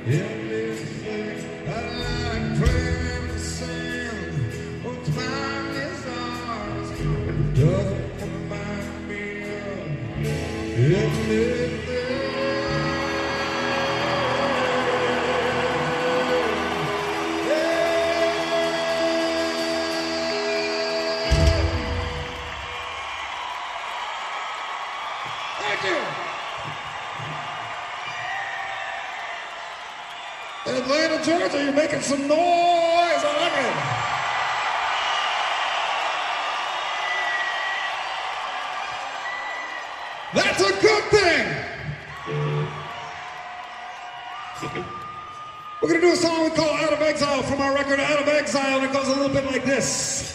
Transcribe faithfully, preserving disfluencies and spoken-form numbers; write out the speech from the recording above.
Everything I like playing the sand, oh, time is ours. It doesn't remind me of anything. Thank you. Atlanta, Georgia, you're making some noise. I like it. That's a good thing. We're going to do a song we call Out of Exile from our record Out of Exile, and it goes a little bit like this.